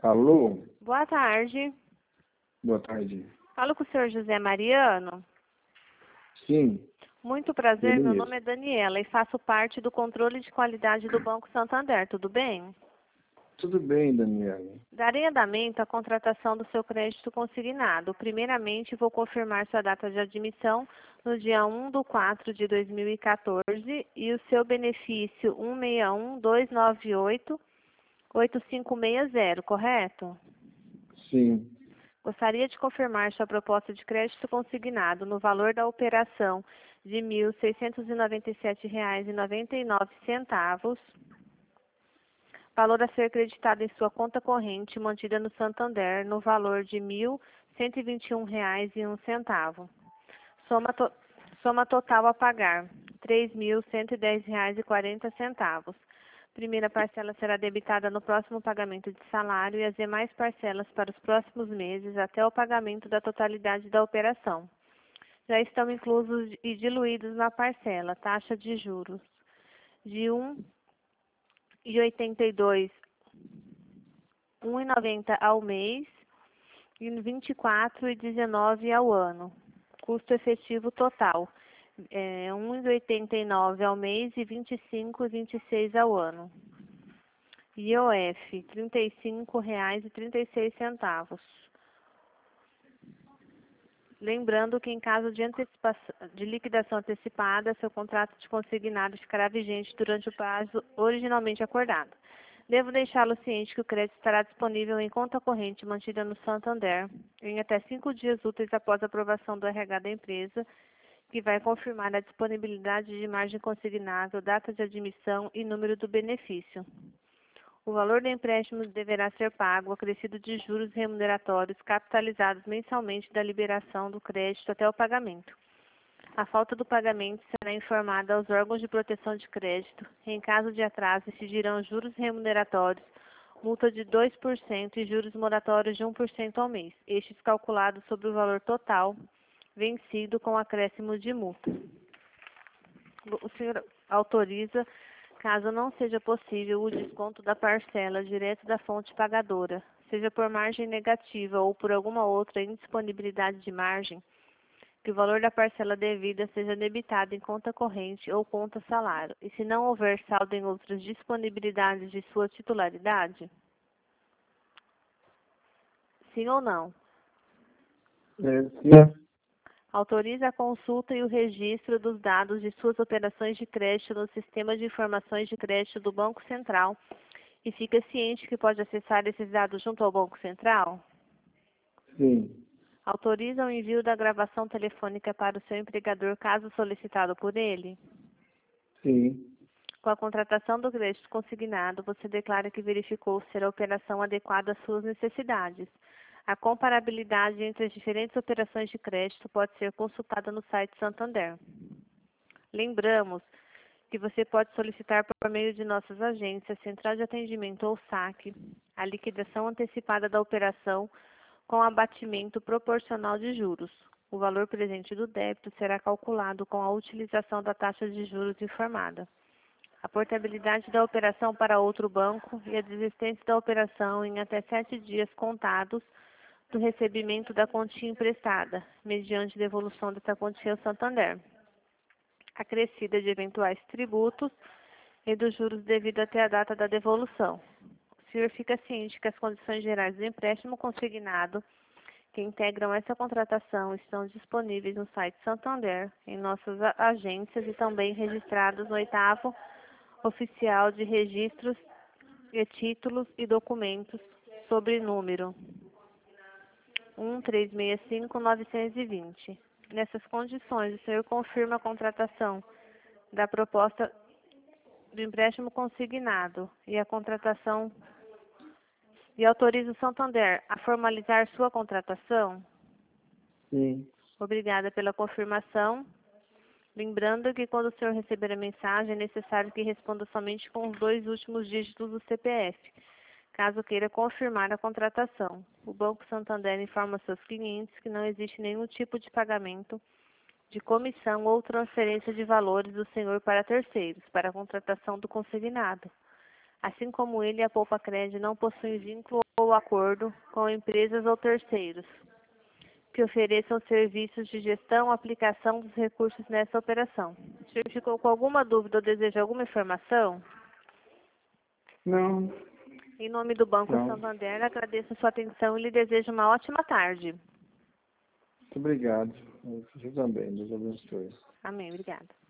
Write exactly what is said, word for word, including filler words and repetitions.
Alô? Boa tarde. Boa tarde. Falo com o senhor José Mariano. Sim, Muito prazer, ele meu mesmo. nome é Daniela e faço parte do controle de qualidade do Banco Santander, tudo bem? Tudo bem, Daniela. Darei andamento à contratação do seu crédito consignado. Primeiramente, vou confirmar sua data de admissão no dia um de quatro de dois mil e quatorze e o seu benefício um seis um, dois nove oito, oito cinco seis zero, correto? Sim, Gostaria de confirmar sua proposta de crédito consignado no valor da operação de mil seiscentos e noventa e sete reais e noventa e nove centavos, valor a ser creditado em sua conta corrente mantida no Santander no valor de mil cento e vinte e um reais e um centavo. Soma, to soma total a pagar três mil cento e dez reais e quarenta centavos. Primeira parcela será debitada no próximo pagamento de salário e as demais parcelas para os próximos meses até o pagamento da totalidade da operação. Já estão inclusos e diluídos na parcela taxa de juros de um vírgula oitenta e dois, um vírgula noventa ao mês e vinte e quatro vírgula dezenove ao ano. Custo efetivo total é um vírgula oitenta e nove ao mês e vinte e cinco vírgula vinte e seis ao ano. I O F, trinta e cinco reais e trinta e seis centavos. Lembrando que em caso de, antecipação, de liquidação antecipada, seu contrato de consignado ficará vigente durante o prazo originalmente acordado. Devo deixá-lo ciente que o crédito estará disponível em conta corrente mantida no Santander em até cinco dias úteis após a aprovação do R H da empresa, que vai confirmar a disponibilidade de margem consignável, data de admissão e número do benefício. O valor do empréstimo deverá ser pago, acrescido de juros remuneratórios capitalizados mensalmente da liberação do crédito até o pagamento. A falta do pagamento será informada aos órgãos de proteção de crédito. Em caso de atraso, incidirão juros remuneratórios, multa de dois por cento e juros moratórios de um por cento ao mês, estes calculados sobre o valor total vencido com acréscimo de multa. O senhor autoriza, caso não seja possível, o desconto da parcela direto da fonte pagadora, seja por margem negativa ou por alguma outra indisponibilidade de margem, que o valor da parcela devida seja debitado em conta corrente ou conta salário, e se não houver saldo em outras disponibilidades de sua titularidade? Sim ou não? é, sim, Autoriza a consulta e o registro dos dados de suas operações de crédito no Sistema de Informações de Crédito do Banco Central e fica ciente que pode acessar esses dados junto ao Banco Central? sim, Autoriza o envio da gravação telefônica para o seu empregador caso solicitado por ele? sim, Com a contratação do crédito consignado, você declara que verificou ser a operação adequada às suas necessidades. A comparabilidade entre as diferentes operações de crédito pode ser consultada no site Santander. Lembramos que você pode solicitar por meio de nossas agências, Central de Atendimento ou saque, a liquidação antecipada da operação com abatimento proporcional de juros. O valor presente do débito será calculado com a utilização da taxa de juros informada. A portabilidade da operação para outro banco e a desistência da operação em até sete dias contados do recebimento da quantia emprestada, mediante devolução dessa quantia ao Santander, acrescida de eventuais tributos e dos juros devido até a data da devolução. O senhor fica ciente que as condições gerais do empréstimo consignado que integram essa contratação estão disponíveis no site Santander, em nossas agências e também registrados no oitavo Oficial de Registros e Títulos e Documentos, sobre número um três seis cinco nove dois zero. Nessas condições, o senhor confirma a contratação da proposta do empréstimo consignado e a contratação e autoriza o Santander a formalizar sua contratação? sim. Obrigada pela confirmação. Lembrando que quando o senhor receber a mensagem, é necessário que responda somente com os dois últimos dígitos do C P F, caso queira confirmar a contratação. O Banco Santander informa seus clientes que não existe nenhum tipo de pagamento de comissão ou transferência de valores do senhor para terceiros, para a contratação do consignado. Assim como ele, a Poupa Cred não possui vínculo ou ou acordo com empresas ou terceiros que ofereçam serviços de gestão ou aplicação dos recursos nessa operação. O senhor ficou com alguma dúvida ou deseja alguma informação? Não. Em nome do Banco Não. Santander, agradeço a sua atenção e lhe desejo uma ótima tarde. Muito obrigado. Você também. Deus abençoe. Amém. Obrigada.